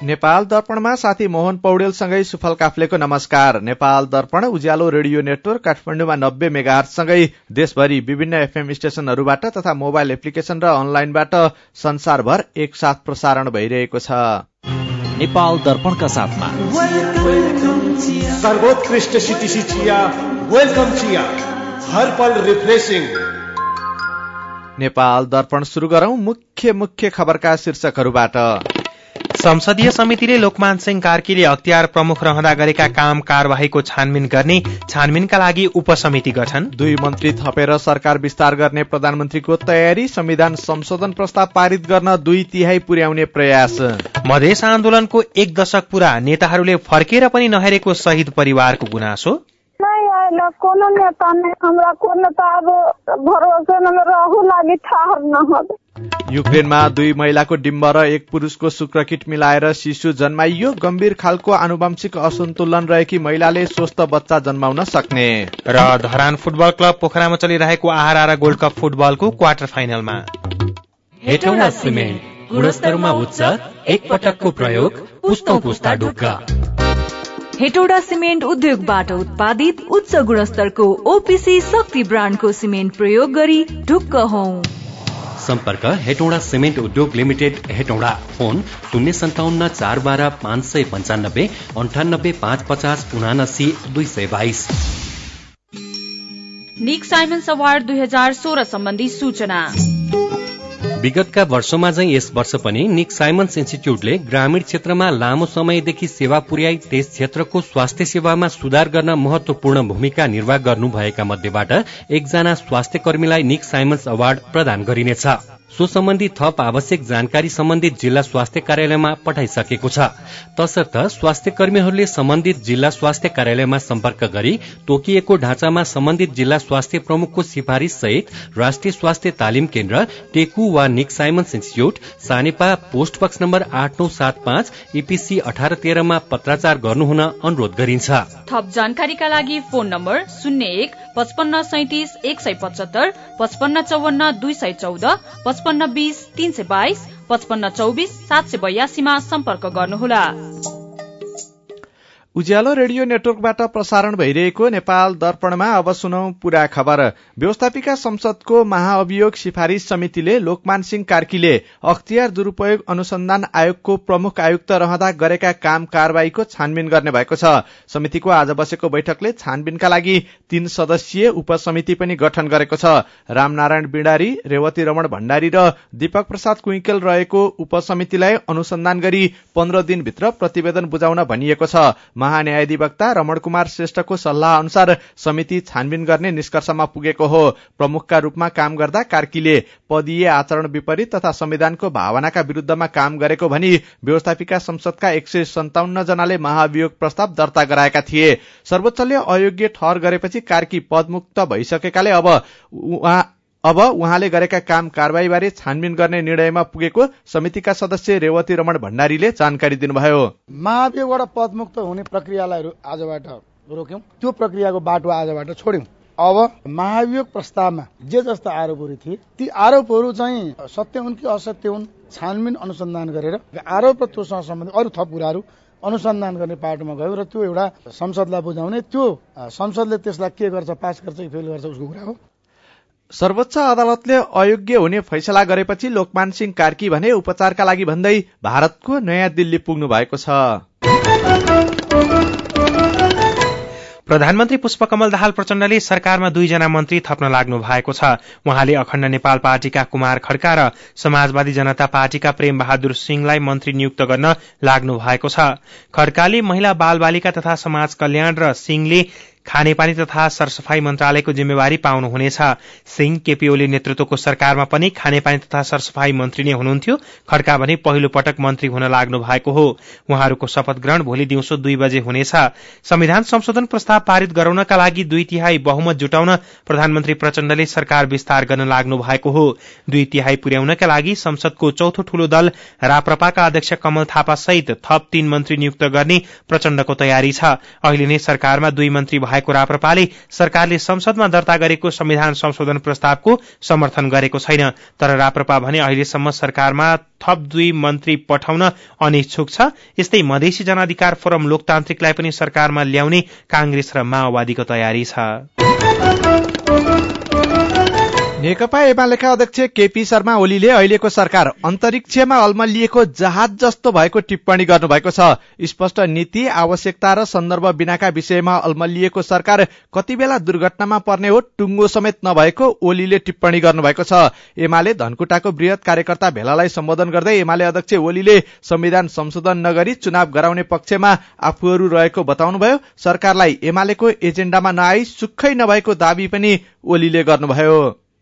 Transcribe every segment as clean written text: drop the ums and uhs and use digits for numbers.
नेपाल दर्पणमा साथी मोहन पौडेलसँगै सुफल काफ्लेको नमस्कार। नेपाल दर्पण उज्यालो रेडियो नेटवर्क काठमाडौँमा 90 मेगाहर्जसँगै देशभरि विभिन्न एफएम स्टेशनहरूबाट तथा मोबाइल एप्लिकेशन र अनलाइनबाट संसारभर एकसाथ प्रसारण भइरहेको छ। नेपाल दर्पणका साथमा सर्वोत्कृष्ट सिटिसी चिया, वेलकम चिया, हर पल रिफ्रेशिङ। नेपाल दर्पण सुरु गरौं मुख्य खबरका शीर्षकहरूबाट। संसदीय समितिले लोकमान सिंह कार्कीले अख्तियार प्रमुख रहँदा गरेका काम कारबाहीको छानबिन गर्ने, छानबिनका लागि उपसमिति गठन। 2 मन्त्री थपेर सरकार विस्तार गर्ने प्रधानमन्त्रीको तयारी। संविधान संशोधन प्रस्ताव पारित गर्न 2/3 पुर्याउने प्रयास। मधेस आन्दोलनको 1 दशक पुरा, नेताहरूले फर्केर पनि नहेरेको शहीद परिवारको गुनासो। कोनो नेता ने हमरा को नेता अब भरोसा न रहु लागि ठाहर न हो। युक्रेनमा 2 महिलाको डिम्ब र 1 पुरुषको शुक्रकिट मिलाएर शिशु जन्माइयो। गम्भीर खालको आनुवंशिक असन्तुलन रहेकी महिलाले स्वस्थ बच्चा जन्माउन सक्ने। र धरान फुटबल क्लब पोखरामा चलिरहेको आहारा गोल्ड कप फुटबलको क्वार्टर फाइनलमा हेटौडा सिमेन्ट गुणस्तरमा उच्च, एक पटकको प्रयोग, पुस्तौं पुस्ता ढुक्का। हेटौडा सिमेन्ट उद्योगबाट उत्पादित उच्च गुणस्तरको ओपीसी शक्ति ब्रान्डको सिमेन्ट प्रयोग गरी ढुक्क हौं। सम्पर्क हेटौडा सिमेन्ट उद्योग limited, Hetauda. Phone 057 412 595 98 550 79 222। Nick Simons award 2016 सम्बन्धी सूचना। विगतका वर्षमा झैं यस वर्ष पनि निक साइमन्स इन्स्टिच्युटले ग्रामीण क्षेत्रमा लामो समयदेखि सेवा पुर्याई त्यस क्षेत्रको स्वास्थ्य सेवामा सुधार गर्न महत्वपूर्ण भूमिका निर्वाह गर्नुभएका मध्येबाट एकजना स्वास्थ्य कर्मीलाई निक साइमन्स अवार्ड प्रदान गरिनेछ। सो सम्बन्धी थप आवश्यक जानकारी सम्बन्धित जिल्ला स्वास्थ्य कार्यालयमा पठाइसकेको छ। तसर्थ स्वास्थ्य कर्मीहरूले सम्बन्धित जिल्ला स्वास्थ्य कार्यालयमा सम्पर्क गरी तोकिएको ढाँचामा सम्बन्धित जिल्ला स्वास्थ्य प्रमुखको सिफारिश सहित राष्ट्रिय स्वास्थ्य तालिम केन्द्र, टेकु वा Nick Simons institute, Sanepa, post box number 8975, EPC 1813 मा पत्राचार गर्नुहुन अनुरोध गरिन्छ। थप जानकारीका लागि फोन नम्बर 01 55 37 175, 55 54 214, 55 20 322, 55 24 782 मा सम्पर्क गर्नुहोला। उज्यालो रेडियो नेटवर्कबाट प्रसारण भइरहेको नेपाल दर्पणमा अब सुनौ पूरा खबर। व्यवस्थापिका संसदको महाअभियोग सिफारिश समितिले लोकमान सिंह कार्कीले अख्तियार दुरूपयोग अनुसन्धान आयोगको प्रमुख आयुक्त रहँदा गरेका काम कारबाहीको छानबिन गर्ने भएको छ। समितिको आज बसेको बैठकले छानबिनका लागि 3 सदस्यीय उपसमिति पनि गठन गरेको छ। रामनारायण बिडारी, रेवती रमण भण्डारी र दीपक प्रसाद कुइकेल रहेको उपसमितिलाई अनुसन्धान गरी 15 दिनभित्र प्रतिवेदन बुझाउन भनिएको छ। महान्यायाधिवक्ता रमण कुमार श्रेष्ठको सल्लाह अनुसार समिति छानबिन गर्ने निष्कर्षमा पुगेको हो। प्रमुखका रूपमा काम गर्दा कार्कीले पदीय आचरण विपरीत तथा संविधानको भावनाका विरुद्धमा काम गरेको भनी व्यवस्थापिका संसदका 157 जनाले महाभियोग प्रस्ताव दर्ता गराएका थिए। सर्वोच्चले अयोग्य ठहर गरेपछि कार्की पदमुक्त भइसकेकाले अब उहाँले गरेका काम कारबाहीबारे छानबिन गर्ने निर्णयमा पुगेको समितिका सदस्य रेवती रमण भण्डारीले जानकारी दिनुभयो। महाभियोगबाट पदमुक्त हुने प्रक्रियालाई आजबाट रोक्यौं, त्यो प्रक्रियाको बाटो आजबाट छोड्यौं। अब महाभियोग प्रस्तावमा जे जस्ता आरोपहरू थिए ती आरोपहरू चाहिँ सत्य हुन् कि असत्य हुन् छानबिन अनुसन्धान गरेर आरोप र त्योसँग सम्बन्धित अरू थप कुराहरू अनुसन्धान गर्ने पाटोमा गयो र त्यो एउटा संसदलाई बुझाउने, त्यो संसदले त्यसलाई के गर्छ, पास गर्छ कि फेल गर्छ उसको कुरा हो। सर्वोच्च अदालतले अयोग्य हुने फैसला गरेपछि लोकमान सिंह कार्की भने उपचारका लागि भन्दै भारतको नयाँ दिल्ली पुग्नु भएको छ। प्रधानमन्त्री पुष्पकमल दाहाल प्रचण्डले सरकारमा 2 जना मन्त्री थप्न लाग्नु भएको छ। उहाँले अखण्ड नेपाल पार्टीका कुमार खड्का र समाजवादी जनता पार्टीका प्रेम बहादुर सिंहलाई मन्त्री नियुक्त गर्न लाग्नु भएको छ। खड्काले महिला बालबालिका तथा समाज कल्याण र सिंहले खानेपानी तथा सरसफाई मन्त्रालयको जिम्मेवारी पाउनुहुनेछ। सिंह केपी ओली नेतृत्वको सरकारमा पनि खानेपानी तथा सरसफाई मन्त्री नै हुनुहुन्थ्यो। खड्का भने पहिलो पटक मन्त्री हुन लाग्नु भएको हो। उहाँहरूको शपथ ग्रहण भोलि दिउँसो 2 बजे हुनेछ। संविधान संशोधन प्रस्ताव पारित गराउनका लागि 2/3 बहुमत जुटाउन प्रधानमन्त्री प्रचण्डले सरकार विस्तार गर्न लाग्नु भएको हो। 2/3 पुर्याउनका लागि संसदको चौथो ठूलो दल राप्रपाका अध्यक्ष कमल थापा सहित थप 3 मन्त्री नियुक्त गर्ने प्रचण्डको तयारी छ। अहिले नै सरकारमा 2 मन्त्री भएको राप्रपाले सरकारले संसदमा दर्ता गरेको संविधान संशोधन प्रस्तावको समर्थन गरेको छैन। तर राप्रपा भने अहिलेसम्म सरकारमा थप 2 मन्त्री पठाउन अनिच्छुक छ। यस्तै मधेसी जनअधिकार फोरम लोकतान्त्रिकलाई पनि सरकारमा ल्याउने कांग्रेस र माओवादीको तयारी छ। नेकपा एमालेका अध्यक्ष केपी शर्मा ओलीले अहिलेको सरकार अन्तरिक्षमा अल्मलिएको जहाज जस्तो भएको टिप्पणी गर्नुभएको छ। स्पष्ट नीति, आवश्यकता र सन्दर्भ बिनाका विषयमा अल्मलिएको सरकार कति बेला दुर्घटनामा पर्ने हो टुङ्गो समेत नभएको ओलीले टिप्पणी गर्नुभएको छ। एमाले धनकुटाको बृहत कार्यकर्ता भेलालाई सम्बोधन गर्दै एमाले अध्यक्ष ओलीले संविधान संशोधन नगरी चुनाव गराउने पक्षमा आफूहरू रहेको बताउनुभयो। सरकारलाई एमालेको एजेन्डामा नआई सुक्खै नभएको दावी पनि ओलीले गर्नुभयो।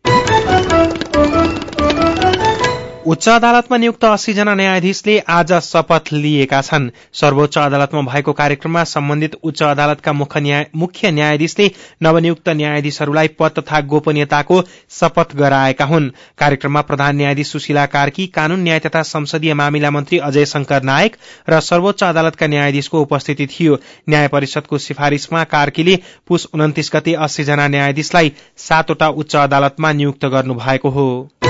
उच्च अदालतमा नियुक्त 80 जना न्यायाधीशले आज शपथ लिएका छन्। सर्वोच्च अदालतमा भएको कार्यक्रममा सम्बन्धित उच्च अदालतका मुख्य न्यायाधीशले नवनियुक्त न्यायाधीशहरूलाई पद तथा गोपनीयताको शपथ गराएका हुन्। कार्यक्रममा प्रधान न्यायाधीश सुशीला कार्की, कानून न्याय तथा संसदीय मामिला मन्त्री अजय शंकर नायक र सर्वोच्च अदालतका न्यायाधीशको उपस्थिति थियो। न्याय परिषदको सिफारिशमा कार्कीले पुष 29 गते 80 जना न्यायाधीशलाई 7 वटा उच्च अदालतमा नियुक्त गर्नुभएको हो।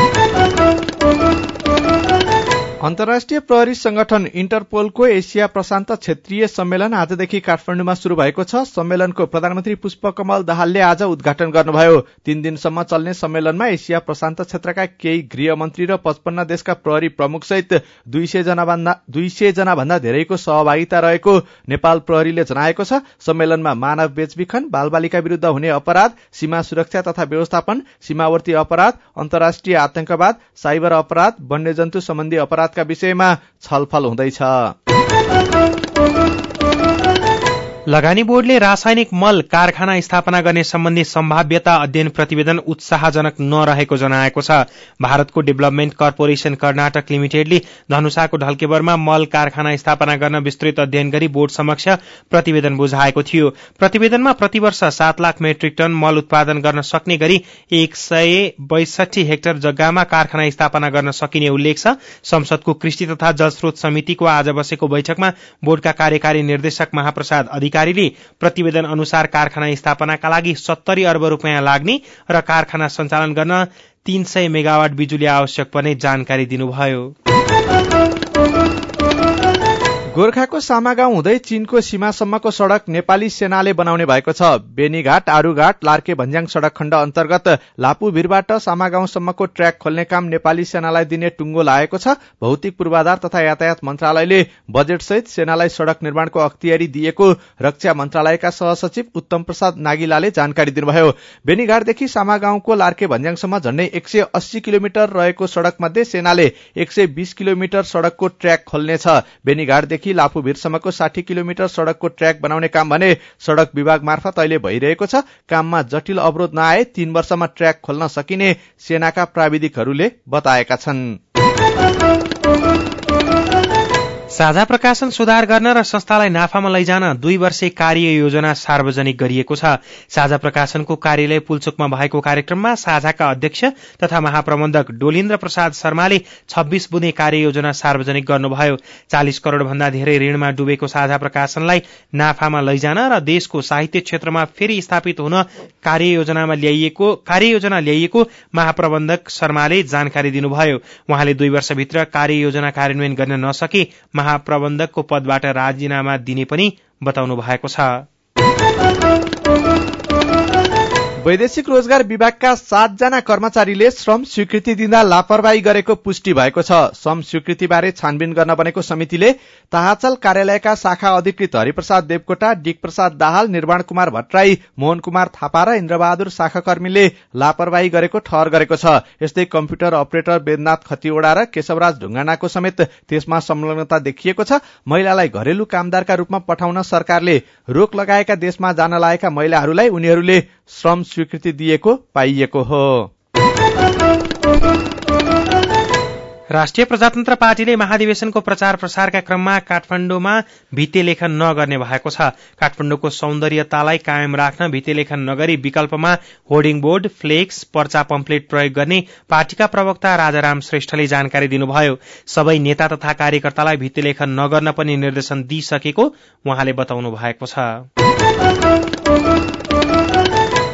अन्तर्राष्ट्रिय प्रहरी संगठन इन्टरपोलको एसिया प्रशान्त क्षेत्रीय सम्मेलन आजदेखि काठमाडौँमा शुरू भएको छ। सम्मेलनको प्रधानमन्त्री पुष्पकमल दाहालले आज उद्घाटन गर्नुभयो। 3 दिनसम्म चल्ने सम्मेलनमा एसिया प्रशान्त क्षेत्रका केही गृहमन्त्री र 55 देशका प्रहरी प्रमुख सहित 200 जना भन्दा धेरैको सहभागिता रहेको नेपाल प्रहरीले जनाएको छ। सम्मेलनमा मानव बेचबिखन, बालबालिका विरुद्ध हुने अपराध, सीमा सुरक्षा तथा व्यवस्थापन, सीमावर्ती अपराध, अन्तर्राष्ट्रिय आतंकवाद, साइबर अपराध, वन्यजन्तु सम्बन्धी अपराध का विषयमा छलफल हुँदैछ। लगानी बोर्डले रासायनिक मल कारखाना स्थापना गर्ने सम्बन्धी सम्भाव्यता अध्ययन प्रतिवेदन उत्साहजनक नरहेको जनाएको छ। भारतको डेभलपमेन्ट कर्पोरेशन कर्नाटक लिमिटेडले धनुषाको ढल्केबरमा मल कारखाना स्थापना गर्न विस्तृत अध्ययन गरी बोर्ड समक्ष प्रतिवेदन बुझाएको थियो। प्रतिवेदनमा प्रतिवर्ष 7 लाख मेट्रिक टन मल उत्पादन गर्न सक्ने गरी 162 हेक्टर जग्गामा कारखाना स्थापना गर्न सकिने उल्लेख छ। संसदको कृषि तथा जलस्रोत समितिको आज बसेको बैठकमा बोर्डका कार्यकारी निर्देशक महाप्रसाद अधिकारीले प्रतिवेदन अनुसार कारखाना स्थापनाका लागि 70 अर्ब रुपियाँ लाग्ने र कारखाना सञ्चालन गर्न 300 मेगावाट बिजुली आवश्यक पर्ने जानकारी दिनुभयो। गोर्खाको सामागाउँ हुँदै चीनको सीमासम्मको सड़क नेपाली सेनाले बनाउने भएको छ। बेनीघाट, आरूघाट, लार्के भन्ज्याङ सड़क खण्ड अन्तर्गत लापुभिरबाट सामागाउँसम्मको ट्र्याक खोल्ने काम नेपाली सेनालाई दिने टुङ्गो लागेको छ। भौतिक पूर्वाधार तथा यातायात मन्त्रालयले बजेटसहित सेनालाई सड़क निर्माणको अख्तियारी दिएको रक्षा मन्त्रालयका सहसचिव उत्तम प्रसाद नागिलाले जानकारी दिनुभयो। बेनीघाटदेखि सामागाउँको लार्के भन्ज्याङसम्म झण्डै 180 किलोमिटर रहेको सड़क मध्ये सेनाले 120 किलोमिटर सड़कको ट्र्याक खोल्नेछ। बेनीघाटदेखि लाफुभिरसम्मको 60 किलोमिटर सड़कको ट्र्याक बनाउने काम भने सड़क विभाग मार्फत अहिले भइरहेको छ। काममा जटिल अवरोध नआए 3 वर्षमा ट्र्याक खोल्न सकिने सेनाका प्राविधिकहरूले बताएका छन्। साझा प्रकाशन सुधार गर्न र संस्थालाई नाफामा लैजान 2 वर्षे कार्य योजना सार्वजनिक गरिएको छ। साझा प्रकाशनको कार्यालय पुल्चोकमा भएको कार्यक्रममा साझाका अध्यक्ष तथा महाप्रबन्धक डोलिन्द्र प्रसाद शर्माले 26 बुँदे कार्य योजना सार्वजनिक गर्नुभयो। 40 करोड़ भन्दा धेरै ऋणमा डुबेको साझा प्रकाशनलाई नाफामा लैजान र देशको साहित्य क्षेत्रमा फेरि स्थापित हुन कार्ययोजना ल्याइएको महाप्रबन्धक शर्माले जानकारी दिनुभयो। उहाँले 2 वर्षभित्र कार्ययोजना कार्यान्वयन गर्न नसके महाप्रबन्धकको पदबाट राजीनामा दिने पनि बताउनु भएको छ। वैदेशिक रोजगार विभागका 7 जना कर्मचारीले श्रम स्वीकृति दिँदा लापरवाही गरेको पुष्टि भएको छ। श्रम स्वीकृतिबारे छानबिन गर्न बनेको समितिले ताहाचल कार्यालयका शाखा अधिकृत हरिप्रसाद देवकोटा, डिक प्रसाद दाहाल, निर्वाण कुमार भट्टराई, मोहन कुमार थापा र इन्द्रबहादुर शाखाकर्मीले लापरवाही गरेको ठहर गरेको छ। यस्तै कम्प्युटर अपरेटर वेदनाथ खतिवड़ा र केशवराज ढुङ्गानाको समेत त्यसमा संलग्नता देखिएको छ। महिलालाई घरेलु कामदारका रूपमा पठाउन सरकारले रोक लगाएका देशमा जान लागेका महिलाहरूलाई उनीहरूले श्रम स्वीकृति दिएको पाइएको हो। राष्ट्रिय प्रजातन्त्र पार्टीले महाधिवेशनको प्रचार प्रसारका क्रममा काठमाडौँमा भित्तेलेखन नगर्ने भएको छ। काठमाडौँको सौन्दर्यतालाई कायम राख्न भित्तेलेखन नगरी विकल्पमा होर्डिङ बोर्ड, फ्लेक्स, पर्चा पम्पलेट प्रयोग गर्ने पार्टीका प्रवक्ता राजाराम श्रेष्ठले जानकारी दिनुभयो। सबै नेता तथा कार्यकर्तालाई भित्तेलेखन नगर्न पनि निर्देशन दिइसकेको उहाँले बताउनु भएको छ।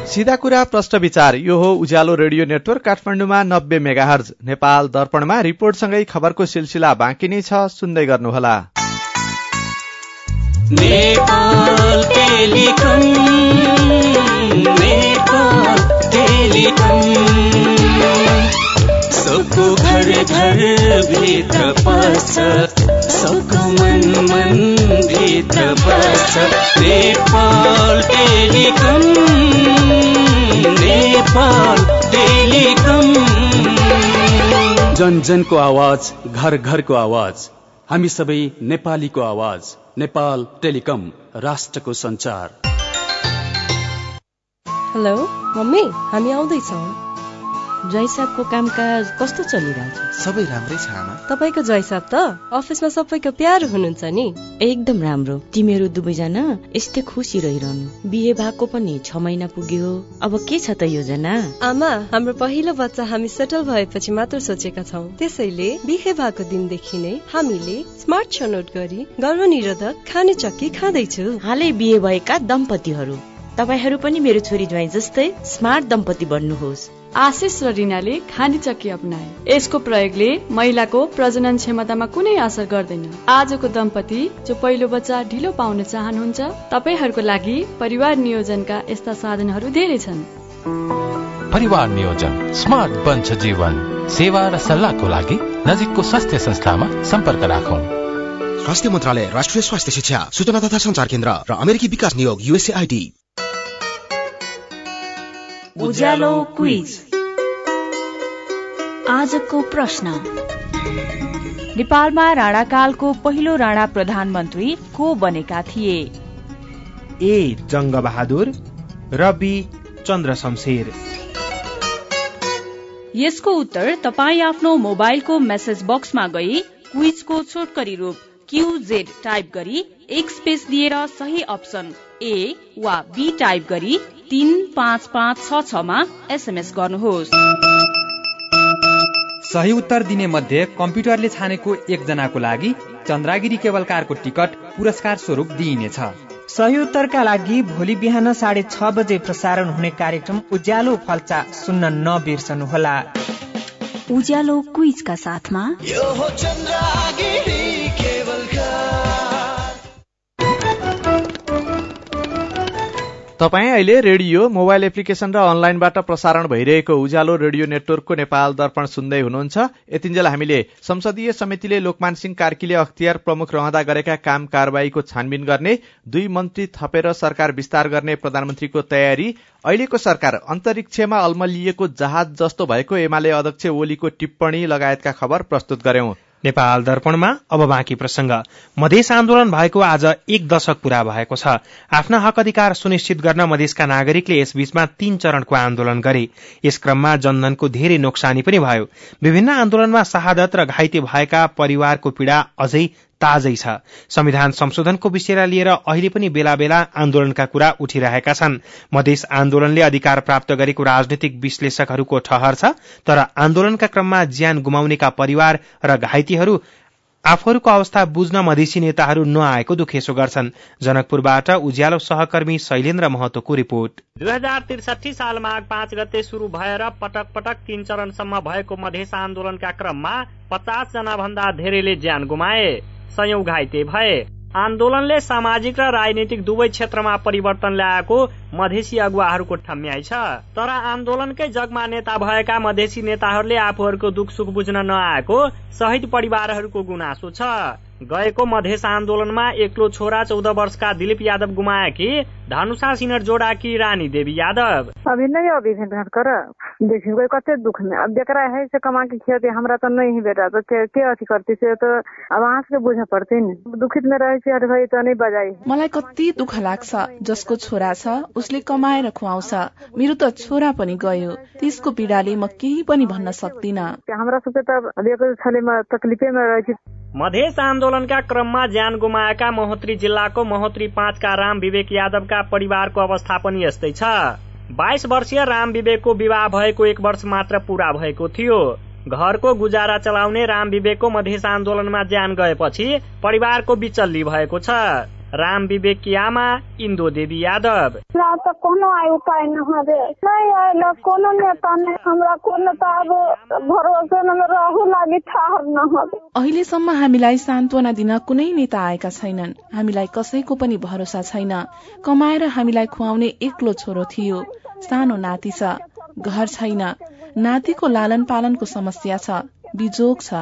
सीधा कुरा प्रश्न विचार यो हो उज्यालो रेडियो नेटवर्क काठमाडौँमा 90 मेगाहर्ज। नेपाल दर्पणमा रिपोर्टसँगै खबरको सिलसिला बाँकी नै छ, सुन्दै गर्नुहोला। नेपाल टेलिकम, नेपाल टेलिकम, सबको घर घर भित्र पस्छ, सबको मन भित्र बस्छ। नेपाल टेलिकम, नेपाल टेलिकम, जन जनको आवाज, घर घरको आवाज, हामी सबै नेपालीको आवाज। नेपाल टेलिकम, राष्ट्रको संचार। हेलो मम्मी, हामी आउँदैछौँ। जय साहबको कामकाज कस्तो चलिरहेछ? सबै राम्रै छ आमा। तपाईको जय साहब त अफिसमा सबैको प्यारो हुनुहुन्छ नि। एकदम राम्रो। तिमीहरू दुवैजना यस्तै खुसी रहिरहनु। बिहे भएको पनि 6 महिना पुग्यो, अब के छ त योजना? आमा, हाम्रो पहिलो बच्चा हामी सेटल भएपछि मात्र सोचेका छौँ। त्यसैले बिहे भएको दिनदेखि नै हामीले स्मार्ट छनौट गरी गर्भनिरोधक खाने चक्की खाँदैछु। हालै बिहे भएका दम्पतिहरू, तपाईहरू पनि मेरो छोरी ज्वाइँ जस्तै स्मार्ट दम्पति बन्नुहोस्। आशिष र रिनाले खाने चक्की अपनाए। यसको प्रयोगले महिलाको प्रजनन क्षमतामा कुनै असर गर्दैन। आजको दम्पति जो पहिलो बच्चा ढिलो पाउन चाहनुहुन्छ, तपाईहरूको लागि परिवार नियोजनका यस्ता साधनहरू धेरै छन्। परिवार नियोजन स्मार्ट बन्छ जीवन। सेवा र सल्लाहको लागि नजिकको स्वास्थ्य संस्थामा सम्पर्क राखौं। स्वास्थ्य मन्त्रालय, राष्ट्रिय स्वास्थ्य शिक्षा, सूचना तथा संचार केन्द्र र अमेरिकी विकास नियोग USAID। उज्यालो क्विज। आजको प्रश्न, नेपालमा राणाकालको पहिलो राणा प्रधानमन्त्री को बनेका थिए? ए जङ्गबहादुर, र बी चन्द्र शमशेर। यसको उत्तर तपाईँ आफ्नो मोबाइलको मेसेज बक्समा गई क्विजको छोटकरी रूप QZ टाइप गरी एक स्पेस दिएर सही अप्सन ए वा बी टाइप गरी 35566 मा SMS गर्नुहोस्। सही उत्तर दिने मध्ये कम्प्युटरले छानेको एकजनाको लागि चन्द्रागिरी केबल कारको टिकट पुरस्कार स्वरूप दिइनेछ। सही उत्तरका लागि भोलि बिहान 6:30 बजे प्रसारण हुने कार्यक्रम उज्यालो फल्चा सुन्न नबिर्सनुहोला। उज्यालो क्विजका साथमा यो हो चन्द्रागिरी केबल कार। तपाईँ अहिले रेडियो, मोबाइल एप्लिकेशन र अनलाइनबाट प्रसारण भइरहेको उज्यालो रेडियो नेटवर्कको नेपाल दर्पण सुन्दै हुनुहुन्छ। यतिन्जेल हामीले संसदीय समितिले लोकमान सिंह कार्कीले अख्तियार प्रमुख रहँदा गरेका काम कारबाहीको छानबिन गर्ने, 2 मन्त्री थपेर सरकार विस्तार गर्ने प्रधानमन्त्रीको तयारी, अहिलेको सरकार अन्तरिक्षमा अल्मलिएको जहाज जस्तो भएको एमाले अध्यक्ष ओलीको टिप्पणी लगायतका खबर प्रस्तुत गर्यौं। नेपाल दर्पणमा अब बाँकी प्रसंग। मधेस आन्दोलन भएको आज 1 दशक पूरा भएको छ। आफ्ना हक अधिकार सुनिश्चित गर्न मधेसका नागरिकले यसबीचमा 3 चरणको आन्दोलन गरे। यस क्रममा जनधनको धेरै नोक्सानी पनि भयो। विभिन्न आन्दोलनमा शहादत र घाइते भएका परिवारको पीड़ा अझै ताजै छ। संविधान संशोधनको विषयलाई लिएर अहिले पनि बेला बेला आन्दोलनका कुरा उठिरहेका छन्। मधेस आन्दोलनले अधिकार प्राप्त गरेको राजनीतिक विश्लेषकहरूको ठहर छ, तर आन्दोलनका क्रममा ज्यान गुमाउनेका परिवार र घाइतेहरू आफूहरूको अवस्था बुझ्न मधेसी नेताहरू नआएको दुखेसो गर्छन्। जनकपुरबाट उज्यालो सहकर्मी शैलेन्द्र महतोको रिपोर्ट। 2063 साल माघ 5 गते शुरू भएर पटक पटक 3 चरणसम्म भएको मधेस आन्दोलनका क्रममा 50 जना भन्दा धेरैले ज्यान गुमाए, सयौं घाइते भए। आन्दोलनले सामाजिक र राजनीतिक दुवै क्षेत्रमा परिवर्तन ल्याएको मधेसी अगुवाहरूको ठम्याइ छ। तर आन्दोलनकै जगमा नेता भएका मधेसी नेताहरूले आफूहरूको दुख सुख बुझ्न नआएको शहीद परिवारहरूको गुनासो छ। गएको मधेस आन्दोलनमा एक्लो छोरा 14 वर्षका दिलीप यादव गुमाएकी धनुषा सिनर जोड़ाकी रानी देवी यादव। अभी नहीं अभी भेंट कर देखिए कोई कते दुख में अब जकरा है से कमा के खियाते हमरा तो नहीं ही बेटा तो के अथी करती से तो अब आँस के बुझ पड़ते नि दुखित में रहे से अरे भाई तो नहीं बजाई। मलाई कति दुख लाग्छ। जसको छोरा छ उसले कमाएर खुवाउँछ, मेरो त छोरा पनि गयो। त्यसको पीडाले म केही पनि भन्न सक्दिन। हमरा सबके त अलिकति छलेमा तकलिफे में रहे। मधेस आन्दोलनका क्रममा ज्यान गुमाएका महोत्तरी जिल्लाको महोत्तरी 5 का राम विवेक यादवका परिवारको अवस्था पनि यस्तै छ। 22 वर्षीय राम विवेकको विवाह भएको 1 वर्ष मात्र पूरा भएको थियो। घरको गुजारा चलाउने राम विवेकको मधेस आन्दोलनमा ज्यान गएपछि परिवारको बिचल्ली भएको छ। राम विवेक आमा इन्दो देवी यादव। त कोनो आय उपाय नहबे नहीं आयल कोनो नेता ने हमरा कोनो त अब भरोसा न रहु लागि ठहर नहबे। अहिलेसम्म हामीलाई सान्त्वना दिन कुनै नेता आएका छैनन्। हामीलाई कसैको पनि भरोसा छैन। कमाएर हामीलाई खुवाउने एक्लो छोरो थियो। सानो नाति छ, घर छैन। नातिको लालन पालनको समस्या छ, बिजोग छ।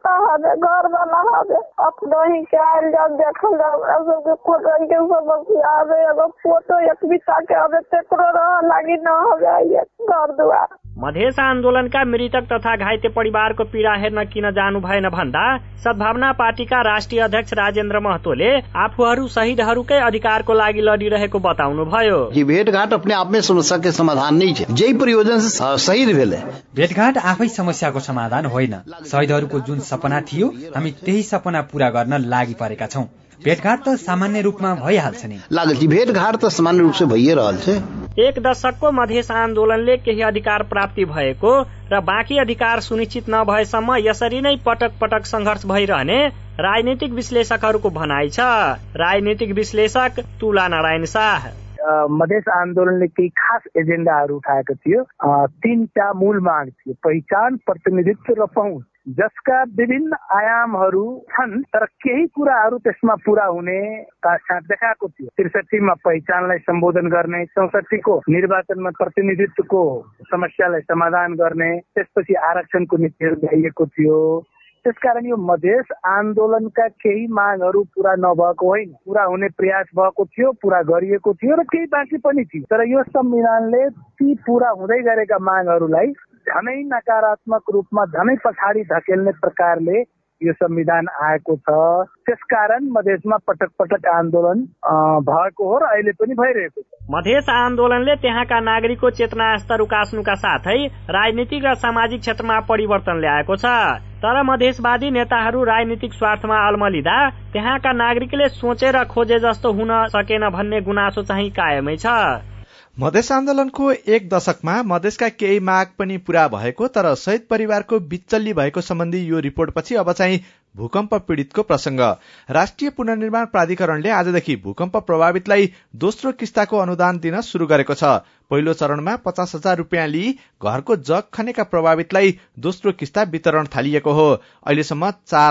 घर वाला हबे अपनो ही काल जब देखल सबके फोटो के सब आवे एगो फोटो एक बिता के आवे तेकरो रह लागि न हबे घर दुआर। मधेस आन्दोलनका मृतक तथा घाइते परिवारको पीडा हेर्न किन जानु भएन भन्दा सद्भावना पार्टीका राष्ट्रिय अध्यक्ष राजेन्द्र महतोले आफूहरू शहीदहरूकै अधिकारको लागि लडिरहेको बताउनुभयो। भेटघाट अपने आप में समस्या के समाधान नहीं है। जै प्रयोजन से शहीद भेले भेटघाट आफै समस्याको समाधान होइन। शहीदहरूको जुन सपना थियो हामी त्यही सपना पूरा गर्न लागि परेका छौं। भेटघाट त सामान्य रूपमा भइहाल्छ नि। लागल भेटघाट त सामान्य रूप से भइरहल छ। एक दशकको मधेस आन्दोलनले केही अधिकार प्राप्ति भएको र बाँकी अधिकार सुनिश्चित नभएसम्म यसरी नै पटक पटक संघर्ष भइरहने राजनीतिक विश्लेषकहरूको भनाइ छ। राजनीतिक विश्लेषक तुला नारायण शाह। मधेस आन्दोलनले केही खास एजेन्डाहरू उठाएको थियो। तीनटा मूल माग थियो, पहिचान, प्रतिनिधित्व र पहुँच, जसका विभिन्न आयामहरू छन् तर केही कुराहरू त्यसमा पूरा हुने साथ देखाएको थियो। 63 मा पहिचानलाई सम्बोधन गर्ने, 64 को निर्वाचनमा प्रतिनिधित्वको समस्यालाई समाधान गर्ने, त्यसपछि आरक्षणको नीतिहरू ल्याइएको थियो। त्यसकारण यो मधेस आन्दोलनका केही मागहरू पूरा नभएको होइन, पूरा हुने प्रयास भएको थियो, पूरा गरिएको थियो र केही बाँकी पनि थियो। तर यो संविधानले ती पूरा हुँदै गरेका मागहरूलाई झनै नकारात्मक रूपमा झनै पछाडि धकेल्ने प्रकारले यो संविधान आएको छ। त्यसकारण मधेसमा पटक पटक आन्दोलन भएको हो र अहिले पनि भइरहेको छ। मधेस आन्दोलनले त्यहाँका नागरिकको चेतना स्तर उकास्नुका साथै राजनीतिक र सामाजिक क्षेत्रमा परिवर्तन ल्याएको छ। तर मधेसवादी नेताहरू राजनीतिक स्वार्थमा अल्मलिँदा त्यहाँका नागरिकले सोचेर खोजे जस्तो हुन सकेन भन्ने गुनासो चाहिँ कायमै छ। मधेस आन्दोलनको एक दशकमा मधेसका केही माग पनि पूरा भएको तर शहीद परिवारको बिचल्ली भएको सम्बन्धी यो रिपोर्टपछि अब चाहिँ भूकम्प पीड़ितको प्रसंग। राष्ट्रिय पुनर्निर्माण प्राधिकरणले आजदेखि भूकम्प प्रभावितलाई दोस्रो किस्ताको अनुदान दिन शुरू गरेको छ। पहिलो चरणमा 50,000 रुपियाँ लिई घरको जग खनेका प्रभावितलाई दोस्रो किस्ता वितरण थालिएको हो। अहिलेसम्म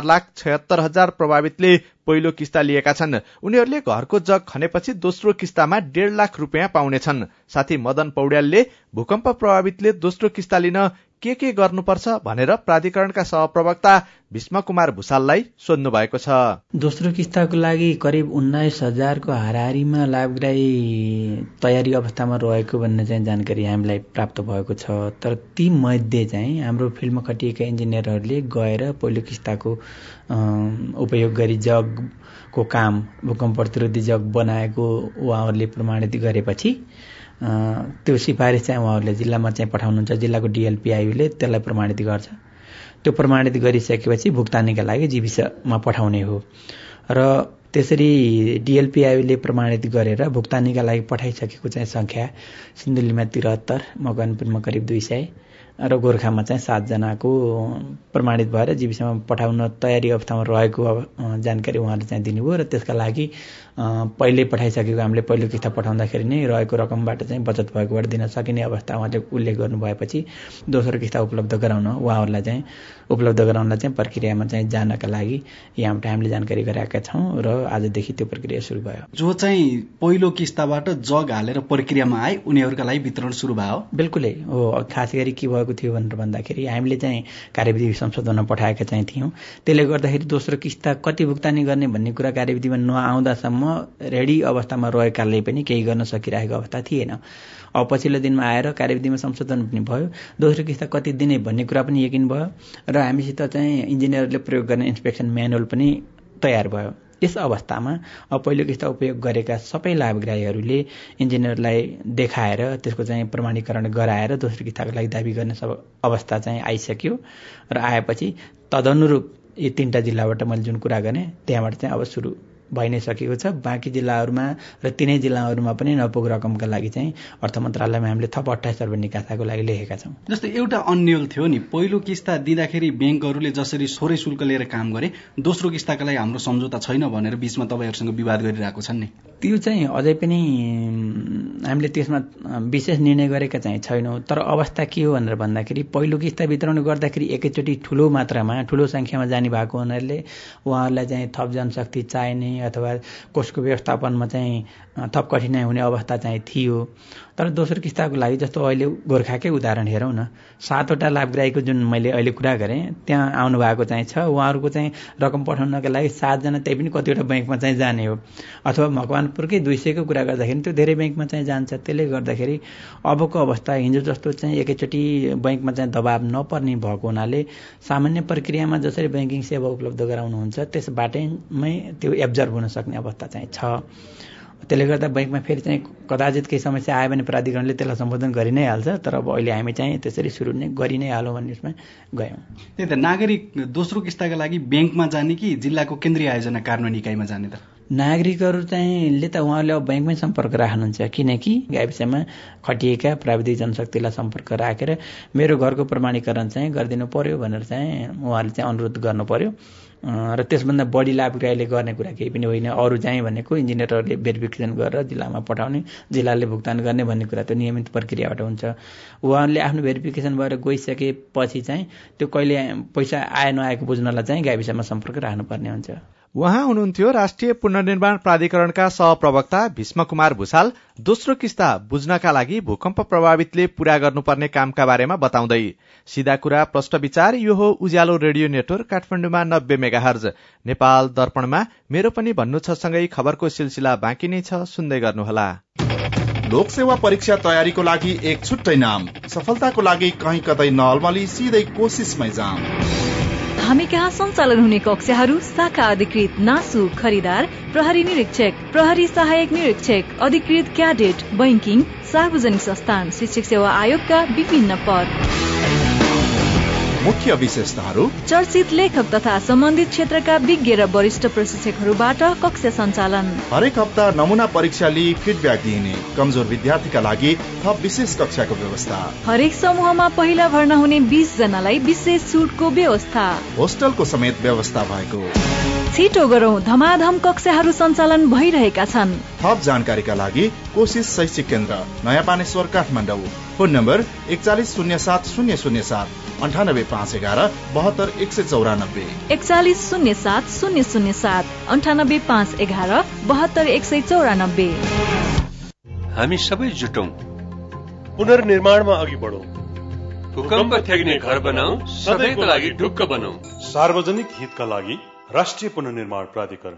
4,76,000 प्रभावितले पहिलो किस्ता लिएका छन्। उनीहरूले घरको जग खनेपछि दोस्रो किस्तामा 1.5 लाख रुपियाँ पाउनेछन्। साथी मदन पौड्यालले भूकम्प प्रभावितले दोस्रो किस्ता लिन के गर्नुपर्छ भनेर प्राधिकरणका सहप्रवक्ता भीष्म कुमार भूषाललाई सोध्नु भएको छ। दोस्रो किस्ताको लागि करिब 19,000 को हाराहारीमा लाभग्राही तयारी अवस्थामा रहेको भन्ने चाहिँ जानकारी हामीलाई प्राप्त भएको छ। तर ती मध्ये चाहिँ हाम्रो फिल्डमा खटिएका इन्जिनियरहरूले गएर पहिलो किस्ताको उपयोग गरी जगको काम भूकम्प प्रतिरोधी जग बनाएको उहाँहरूले प्रमाणित गरेपछि त्यो सिफारिस चाहिँ उहाँहरूले जिल्लामा चाहिँ पठाउनुहुन्छ। जिल्लाको डिएलपिआईले त्यसलाई प्रमाणित गर्छ। त्यो प्रमाणित गरिसकेपछि भुक्तानीका लागि जीविसमा पठाउने हो र त्यसरी डिएलपिआईले प्रमाणित गरेर भुक्तानीका लागि पठाइसकेको चाहिँ संख्या सिन्धुलीमा 73, मकवानपुरमा करिब 200 र गोर्खामा चाहिँ 7 जनाको प्रमाणित भएर जीविसमा पठाउन तयारी अवस्थामा रहेको जानकारी उहाँले चाहिँ दिनुभयो र त्यसका लागि पहिले पठाइसकेको हामीले पहिलो किस्ता पठाउँदाखेरि नै रहेको रकमबाट चाहिँ बचत भएकोबाट दिन सकिने अवस्था उहाँले उल्लेख गर्नुभएपछि दोस्रो किस्ता उपलब्ध गराउनलाई चाहिँ प्रक्रियामा चाहिँ जानका लागि यहाँबाट हामीले जानकारी गराएका छौँ र आजदेखि त्यो प्रक्रिया सुरु भयो। जो चाहिँ पहिलो किस्ताबाट जग हालेर प्रक्रियामा आए उनीहरूका लागि वितरण सुरु भयो। बिल्कुलै हो। खास गरी के भएको थियो भनेर भन्दाखेरि हामीले चाहिँ कार्यविधि संशोधनमा पठाएका चाहिँ थियौँ। त्यसले गर्दाखेरि दोस्रो किस्ता कति भुक्तानी गर्ने भन्ने कुरा कार्यविधिमा नआउँदासम्म रेडी अवस्थामा रहेकाले पनि केही गर्न सकिरहेको अवस्था थिएन। अब पछिल्लो दिनमा आएर कार्यविधिमा संशोधन पनि भयो। दोस्रो किस्ता कति दिने भन्ने कुरा पनि यकिन भयो र हामीसित चाहिँ इन्जिनियरले प्रयोग गर्ने इन्स्पेक्सन म्यानुअल पनि तयार भयो। यस अवस्थामा अब पहिलो किस्ता उपयोग गरेका सबै लाभग्राहीहरूले इन्जिनियरलाई देखाएर त्यसको चाहिँ प्रमाणीकरण गराएर दोस्रो किस्ताको लागि दाबी गर्ने अवस्था चाहिँ आइसक्यो र आएपछि तदनुरूप यी 3टा जिल्लाबाट मैले जुन कुरा गरेँ त्यहाँबाट चाहिँ अब सुरु भइ नै सकेको छ। बाँकी जिल्लाहरूमा र तिनै जिल्लाहरूमा पनि नपुग रकमका लागि चाहिँ अर्थ मन्त्रालयमा हामीले थप 28 अर्ब निकासाको लागि लेखेका छौँ। जस्तै एउटा अन्यल थियो नि, पहिलो किस्ता दिँदाखेरि ब्याङ्कहरूले जसरी सोरै शुल्क लिएर काम गरे, दोस्रो किस्ताका लागि हाम्रो सम्झौता छैन भनेर बीचमा तपाईँहरूसँग विवाद गरिरहेको छन् नि, त्यो चाहिँ अझै पनि हामीले त्यसमा विशेष निर्णय गरेका चाहिँ छैनौँ। तर अवस्था के हो भनेर भन्दाखेरि पहिलो किस्ता वितरण गर्दाखेरि एकैचोटि ठुलो मात्रामा ठुलो सङ्ख्यामा जाने भएको हुनाले उहाँहरूलाई चाहिँ थप जनशक्ति चाहिने अथवा कोषको व्यवस्थापनमा चाहिँ थप कठिनाइ हुने अवस्था चाहिँ थियो। तर दोस्रो किस्ताको लागि जस्तो अहिले गोर्खाकै उदाहरण हेरौँ न, 7वटा लाभग्राहीको जुन मैले अहिले कुरा गरेँ त्यहाँ आउनु भएको चाहिँ छ, उहाँहरूको चाहिँ रकम पठाउनका लागि 7 जना त्यही पनि कतिवटा ब्याङ्कमा चाहिँ जाने हो। अथवा मकवानपुरकै 200 को कुरा गर्दाखेरि त्यो धेरै ब्याङ्कमा चाहिँ जान्छ। त्यसले गर्दाखेरि अबको अवस्था हिजो जस्तो चाहिँ एकैचोटि ब्याङ्कमा चाहिँ दबाब नपर्ने भएको हुनाले सामान्य प्रक्रियामा जसरी ब्याङ्किङ सेवा उपलब्ध गराउनुहुन्छ त्यसबाटैमै त्यो एब्जर्भ हुन सक्ने अवस्था चाहिँ छ। त्यसले गर्दा ब्याङ्कमा फेरि चाहिँ कदाचित केही समस्या आयो भने प्राधिकरणले त्यसलाई सम्बोधन गरि नै हाल्छ। तर अब अहिले हामी चाहिँ त्यसरी सुरु नै गरि नै हालौँ भन्ने उसमा गयौँ। त्यही त, नागरिक दोस्रो किस्ताका लागि ब्याङ्कमा जाने कि जिल्लाको केन्द्रीय आयोजना कार्यान्वयन इकाइमा जाने त? नागरिकहरू चाहिँले त उहाँहरूले अब ब्याङ्कमै सम्पर्क राख्नुहुन्छ, किनकि गाविसमा खटिएका प्राविधिक जनशक्तिलाई सम्पर्क राखेर मेरो घरको प्रमाणीकरण चाहिँ गरिदिनु पर्यो भनेर चाहिँ उहाँहरूले चाहिँ अनुरोध गर्नु पर्यो। र त्यसभन्दा बढी लाभग्राहीले गर्ने कुरा केही पनि होइन। अरू चाहिँ भनेको इन्जिनियरहरूले भेरिफिकेसन गरेर जिल्लामा पठाउने, जिल्लाले भुक्तान गर्ने भन्ने कुरा त्यो नियमित प्रक्रियाबाट हुन्छ। उहाँहरूले आफ्नो भेरिफिकेसन भएर गइसकेपछि चाहिँ त्यो कहिले पैसा आए नआएको बुझ्नलाई चाहिँ गाविसमा सम्पर्क राख्नुपर्ने हुन्छ। उहाँ हुनुहुन्थ्यो राष्ट्रिय पुनर्निर्माण प्राधिकरणका सहप्रवक्ता भीष्म कुमार भूषाल। दोस्रो किस्ता बुझ्नका लागि भूकम्प प्रभावितले पूरा गर्नुपर्ने कामका बारेमा बताउँदै। सीधा कुरा प्रश्न विचार, यो हो उज्यालो रेडियो नेटवर्क काठमाडौँमा 90 मेगाहर्ज। नेपाल दर्पणमा मेरो पनि भन्नु छ सँगै खबरको सिलसिला बाँकी नै छ, सुन्दै गर्नुहोला। लोकसेवा परीक्षा तयारीको लागि एक छुट्टै नाम, सफलताको लागि कहीँ कतै नअल्मली सिधै कोसिसमै जाम। हामी कहाँ सञ्चालन हुने कक्षाहरू शाखा अधिकृत, नासु, खरिदार, प्रहरी निरीक्षक, प्रहरी सहायक निरीक्षक, अधिकृत क्याडेट, बैंकिङ, सार्वजनिक संस्थान, शिक्षक सेवा आयोगका विभिन्न पद। मुख्य विशेषताहरू, चर्चित लेखक तथा सम्बन्धित क्षेत्रका विज्ञ र वरिष्ठ प्रशिक्षकहरूबाट कक्षा सञ्चालन। हरेक हप्ता नमुना परीक्षा लिई फिडब्याक दिइने, कमजोर विद्यार्थीका लागि थप विशेष कक्षाको व्यवस्था। हरेक समूहमा पहिला भर्ना हुने 20 जनालाई विशेष छुटको व्यवस्था। होस्टलको समेत व्यवस्था भएको। छिटो गरौं, धमाधम कक्षाहरू सञ्चालन भइरहेका छन्। थप जानकारीका लागि कोशिश शैक्षिक केन्द्र, नयाँ पानेश्वर, काठमाडौँ। Phone number 4107 007 98511 72194 4107 007 98511 72194। हामी सबै जुटौं, पुनर्निर्माणमा अघि बढौं, भूकम्प ठेक्ने घर बनाऊ, सधैँको लागि ढुक्क बनाऊ। सार्वजनिक हितका लागि राष्ट्रिय पुनर्निर्माण प्राधिकरण।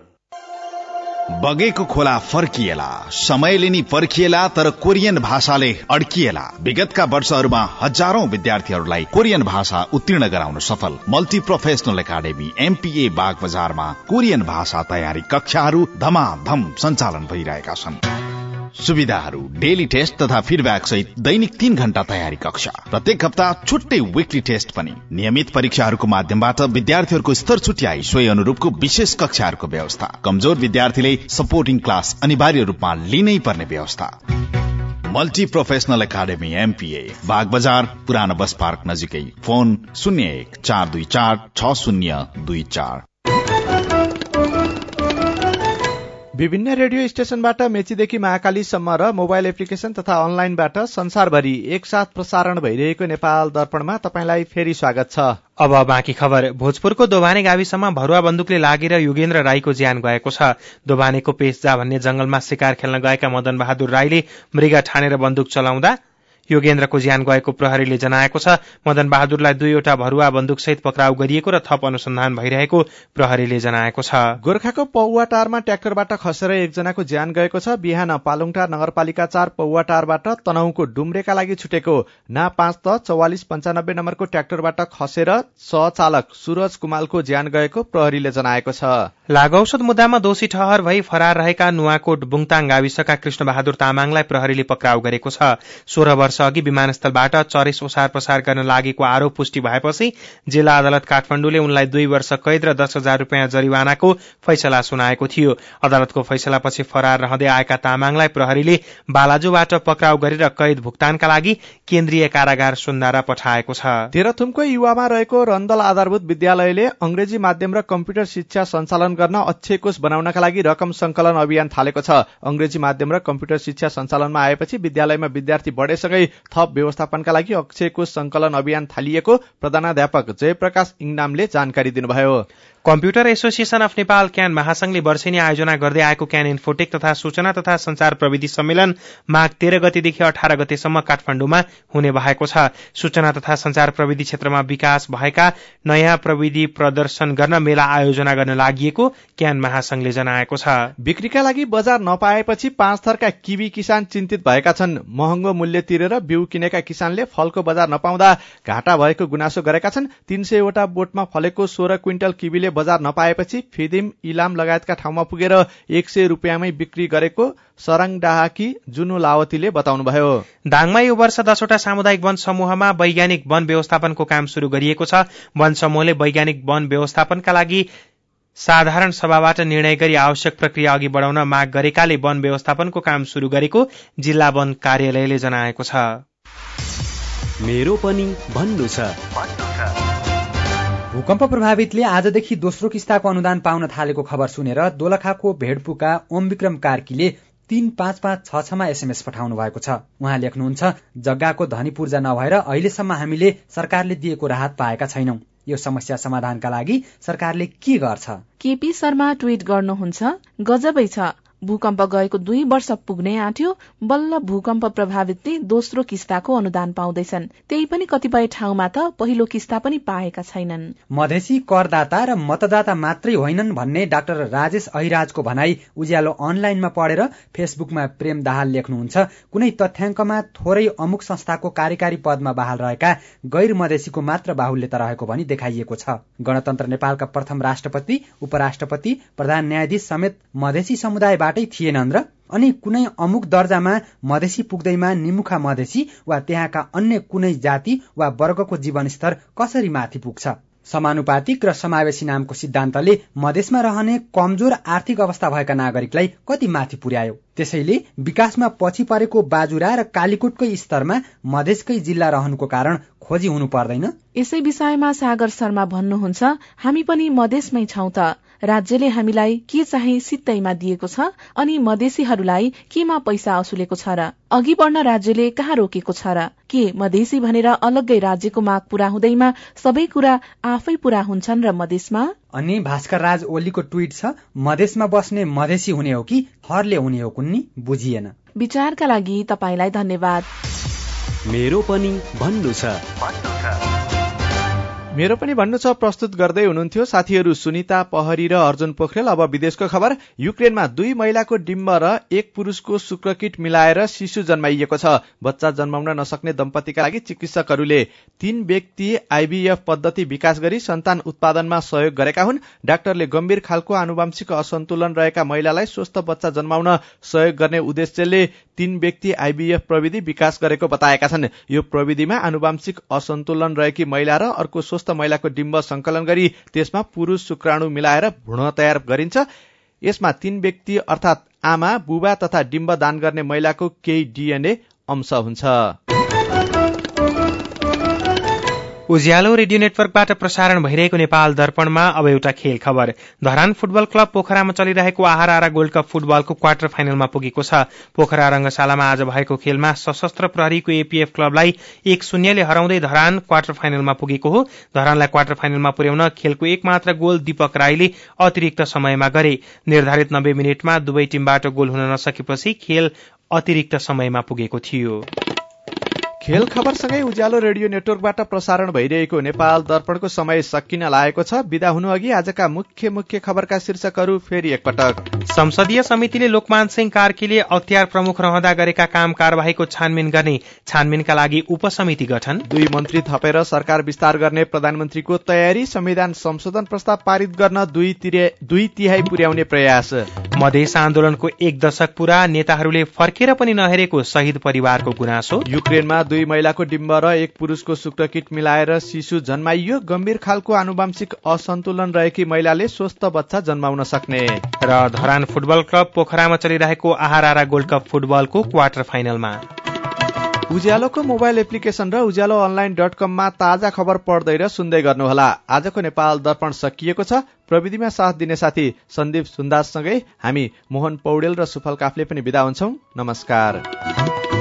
बगेको खोला फर्किएला, समयले नि पर्खिएला, तर कोरियन भाषाले अड्किएला। विगतका वर्षहरूमा हजारौं विद्यार्थीहरूलाई कोरियन भाषा उत्तीर्ण गराउन सफल मल्टी प्रोफेसनल एकाडेमी MPA बाग बजारमा कोरियन भाषा तयारी कक्षाहरू धमाधम सञ्चालन भइरहेका छन्। सुविधाहरू, डेली टेस्ट तथा फिडब्याक सहित दैनिक 3 घण्टा तयारी कक्षा, प्रत्येक हप्ता छुट्टै विकली टेस्ट पनि। नियमित परीक्षाहरूको माध्यमबाट विद्यार्थीहरूको स्तर छुट्याई सोही अनुरूपको विशेष कक्षाहरूको व्यवस्था। कमजोर विद्यार्थीले सपोर्टिङ क्लास अनिवार्य रूपमा लिनै पर्ने व्यवस्था। Multi professional academy MPA Bagbazar, पुरानो बस पार्क नजिकै। फोन 01 424 6024। विभिन्न रेडियो स्टेशनबाट मेचीदेखि महाकालीसम्म र मोबाइल एप्लिकेशन तथा अनलाइनबाट संसारभरि एकसाथ प्रसारण भइरहेको नेपाल दर्पणमा तपाईंलाई फेरि स्वागत छ। अब बाँकी खबर। भोजपुरको दोभाने गाविसमा भरुवा बन्दुकले लागेर युगेन्द्र राईको ज्यान गएको छ। दोभानेको पेशजा भन्ने जंगलमा शिकार खेल्न गएका मदन बहादुर राईले मृग ठानेर बन्दुक चलाउँदा योगेन्द्रको ज्यान गएको प्रहरीले जनाएको छ। मदन बहादुरलाई 2वटा भरुवा बन्दुकसहित पक्राउ गरिएको र थप अनुसन्धान भइरहेको प्रहरीले जनाएको छ। गोर्खाको पौवाटारमा ट्र्याक्टरबाट खसेर एकजनाको ज्यान गएको छ। बिहान पालुङटार नगरपालिका 4 पौवाटारबाट तनहुको डुम्रेका लागि छुटेको ना 5 त 4495 नम्बरको ट्र्याक्टरबाट खसेर सहचालक सूरज कुमालको ज्यान गएको प्रहरीले जनाएको छ। लागौषध मुद्दामा दोषी ठहर भई फरार रहेका नुवाकोट बुङताङ गाविसका कृष्ण बहादुर तामाङलाई प्रहरीले पक्राउ गरेको छ। 16 वर्ष वर्ष अघि विमानस्थलबाट चरेस ओसार पसार गर्न लागेको आरोप पुष्टि भएपछि जिल्ला अदालत काठमाडौँले उनलाई 2 वर्ष कैद र 10,000 रुपियाँ जरिवानाको फैसला सुनाएको थियो। अदालतको फैसलापछि फरार रहँदै आएका तामाङलाई प्रहरीले बालाजुबाट पक्राउ गरेर कैद भुक्तानका लागि केन्द्रीय कारागार सुन्दारा पठाएको छ। तेह्रथुमको युवामा रहेको रन्दल आधारभूत विद्यालयले अंग्रेजी माध्यम र कम्प्युटर शिक्षा सञ्चालन गर्न अक्षय कोष बनाउनका लागि रकम संकलन अभियान थालेको छ। अंग्रेजी माध्यम र कम्प्युटर शिक्षा सञ्चालनमा आएपछि विद्यालयमा विद्यार्थी बढेसँगै थप व्यवस्थापनका लागि अक्षय कोष संकलन अभियान थालिएको प्रधानाध्यापक जयप्रकाश इङनामले जानकारी दिनुभयो। Computer association of Nepal CAN महासंघले वर्षेनी आयोजना गर्दै आएको क्यान इन्फोटेक तथा सूचना तथा संचार प्रविधि सम्मेलन माघ 13 गतेदेखि 18 गतेसम्म काठमाडौँमा हुने भएको छ। सूचना तथा संचार प्रविधि क्षेत्रमा विकास भएका नयाँ प्रविधि प्रदर्शन गर्न मेला आयोजना गर्न लागि क्यान महासंघले जनाएको छ। बिक्रीका लागि बजार नपाएपछि 5 थरका किवी किसान चिन्तित भएका छन्। महँगो मूल्य तिरेर बिउ किनेका किसानले फलको बजार नपाउँदा घाटा भएको गुनासो गरेका छन्। 300 वटा बोटमा फलेको 16 क्विन्टल किवीले बजार नपाएपछि फिदिम, इलाम लगायतका ठाउँमा पुगेर 100 रुपियाँमै बिक्री गरेको सरङडाहाकी जुनु लावतीले बताउनुभयो। दाङमा यो वर्ष 10 वटा सामुदायिक वन समूहमा वैज्ञानिक वन व्यवस्थापनको काम शुरू गरिएको छ। वन समूहले वैज्ञानिक वन व्यवस्थापनका लागि साधारण सभाबाट निर्णय गरी आवश्यक प्रक्रिया अघि बढाउन माग गरेकाले वन व्यवस्थापनको काम शुरू गरेको जिल्ला वन कार्यालयले जनाएको छ। मेरो पनि भन्नु छ। भूकम्प प्रभावितले आजदेखि दोस्रो किस्ताको अनुदान पाउन थालेको खबर सुनेर दोलखाको भेडपुका ओम विक्रम कार्कीले 3556 एसएमएस पठाउनु भएको छ। उहाँ लेख्नुहुन्छ, जग्गाको धनी पूर्जा नभएर अहिलेसम्म हामीले सरकारले दिएको राहत पाएका छैनौं। यो समस्या समाधानका लागि सरकारले के गर्छ? केपी शर्मा ट्वीट गर्नुहुन्छ, गजबै छ, भूकम्प गएको 2 वर्ष पुग्नै आँट्यो, बल्ल भूकम्प प्रभावितले दोस्रो किस्ताको अनुदान पाउँदैछन्। त्यही पनि कतिपय ठाउँमा त पहिलो किस्ता पनि पाएका छैनन्। मधेसी करदाता र मतदाता मात्रै होइनन् भन्ने डाक्टर राजेश अहिराजको भनाई उज्यालो अनलाइनमा पढेर फेसबुकमा प्रेम दाहाल लेख्नुहुन्छ, कुनै तथ्याङ्कमा थोरै अमुक संस्थाको कार्यकारी पदमा बहाल रहेका गैर मधेसीको मात्र बाहुल्यता रहेको भनी देखाइएको छ। गणतन्त्र नेपालका प्रथम राष्ट्रपति, उपराष्ट्रपति, प्रधान न्यायाधीश समेत मधेसी समुदायबाटै थिएनन् र अनि कुनै अमुक दर्जामा मधेसी पुग्दैमा निमुखा मधेसी वा त्यहाँका अन्य कुनै जाति वा वर्गको जीवनस्तर कसरी माथि पुग्छ? समानुपातिक र समावेशी नामको सिद्धान्तले मधेसमा रहने कमजोर आर्थिक अवस्था भएका नागरिकलाई कति माथि पुर्यायो। त्यसैले विकासमा पछि परेको बाजुरा र कालीकोटकै स्तरमा मधेसकै जिल्ला रहनुको कारण खोजी हुनु पर्दैन। यसै विषयमा सागर शर्मा भन्नुहुन्छ, हामी पनि मधेसमै छौं त, राज्यले हामीलाई के चाहिँ सित्तैमा दिएको छ अनि मधेसीहरूलाई केमा पैसा असुलेको छ र? अघि बढ्न राज्यले कहाँ रोकेको छ र? के मधेसी भनेर अलग्गै राज्यको माग पूरा हुँदैमा सबै कुरा आफै पूरा हुन्छन् र मधेसमा? अनि भास्कर राज ओलीको ट्वीट छ, मधेसमा बस्ने मधेसी हुने हो कि थरले हुने हो कुन्नी बुझिएन। विचारका लागि तपाईलाई धन्यवाद। मेरो पनि भन्नु छ। मेरो पनि भन्नु छ प्रस्तुत गर्दै हुनुहुन्थ्यो साथीहरू सुनिता पहरी र अर्जुन पोखरेल। अब विदेशको खबर। युक्रेनमा 2 महिलाको डिम्ब र 1 पुरुषको शुक्रकिट मिलाएर शिशु जन्माइएको छ। बच्चा जन्माउन नसक्ने दम्पतिका लागि चिकित्सकहरूले 3 व्यक्ति आईभीएफ पद्धति विकास गरी सन्तान उत्पादनमा सहयोग गरेका हुन्। डाक्टरले गम्भीर खालको आनुवंशिक असन्तुलन रहेका महिलालाई स्वस्थ बच्चा जन्माउन सहयोग गर्ने उद्देश्यले 3 व्यक्ति आईभीएफ प्रविधि विकास गरेको बताएका छन्। यो प्रविधिमा आनुवंशिक असन्तुलन रहेकी महिला र अर्को स्वस्थ महिलाको डिम्ब संकलन गरी त्यसमा पुरुष शुक्राणु मिलाएर भ्रूण तयार गरिन्छ। यसमा 3 व्यक्ति अर्थात आमा, बुबा तथा डिम्ब दान गर्ने महिलाको केही डीएनए अंश हुन्छ। उज्यालो रेडियो नेटवर्कबाट प्रसारण भइरहेको नेपाल दर्पणमा अब एउटा खेल खबर। धरान फुटबल क्लब पोखरामा चलिरहेको आहारा गोल्ड कप फुटबलको क्वार्टर फाइनलमा पुगेको छ। पोखरा रंगशालामा आज भएको खेलमा सशस्त्र प्रहरीको एपीएफ क्लबलाई 1-0 ले हराउँदै धरान क्वार्टर फाइनलमा पुगेको हो। धरानलाई क्वार्टर फाइनलमा पुर्याउन खेलको एकमात्र गोल दीपक राईले अतिरिक्त समयमा गरे। निर्धारित 90 मिनेटमा दुवै टिमबाट गोल हुन नसकेपछि खेल अतिरिक्त समयमा पुगेको थियो। खेल खबरसँगै उज्यालो रेडियो नेटवर्कबाट प्रसारण भइरहेको नेपाल दर्पणको समय सकिन लागेको छ। बिदा हुनु अघि आजका मुख्य मुख्य खबरका शीर्षकहरू फेरि एकपटक। संसदीय समितिले लोकमान सिंह कार्कीले अख्तियार प्रमुख रहँदा गरेका काम कारबाहीको छानबिन गर्ने, छानबिनका लागि उपसमिति गठन। 2 मन्त्री थपेर सरकार विस्तार गर्ने प्रधानमन्त्रीको तयारी। संविधान संशोधन प्रस्ताव पारित गर्न 2 तिहाई पुर्याउने प्रयास। मधेस आन्दोलनको 1 दशक पूरा, नेताहरूले फर्केर पनि नहेरेको शहीद परिवारको गुनासो। युक्रेनमा 2 महिलाको डिम्ब र 1 पुरुषको शुक्रकिट मिलाएर शिशु जन्माइयो। गम्भीर खालको आनुवंशिक असन्तुलन रहेकी महिलाले स्वस्थ बच्चा जन्माउन सक्ने। र धरान फुटबल क्लब पोखरामा चलिरहेको आहारा गोल्ड कप फुटबलको क्वार्टर फाइनलमा। उज्यालोको मोबाइल एप्लिकेशन र उज्यालो online.com मा ताजा खबर पढ्दै र सुन्दै गर्नुहोला। आजको नेपाल दर्पण सकिएको छ। प्रविधिमा साथ दिने साथी सन्दीप सुन्दाससँगै हामी मोहन पौडेल र सुफल काफले पनि बिदा हुन्छौं। नमस्कार।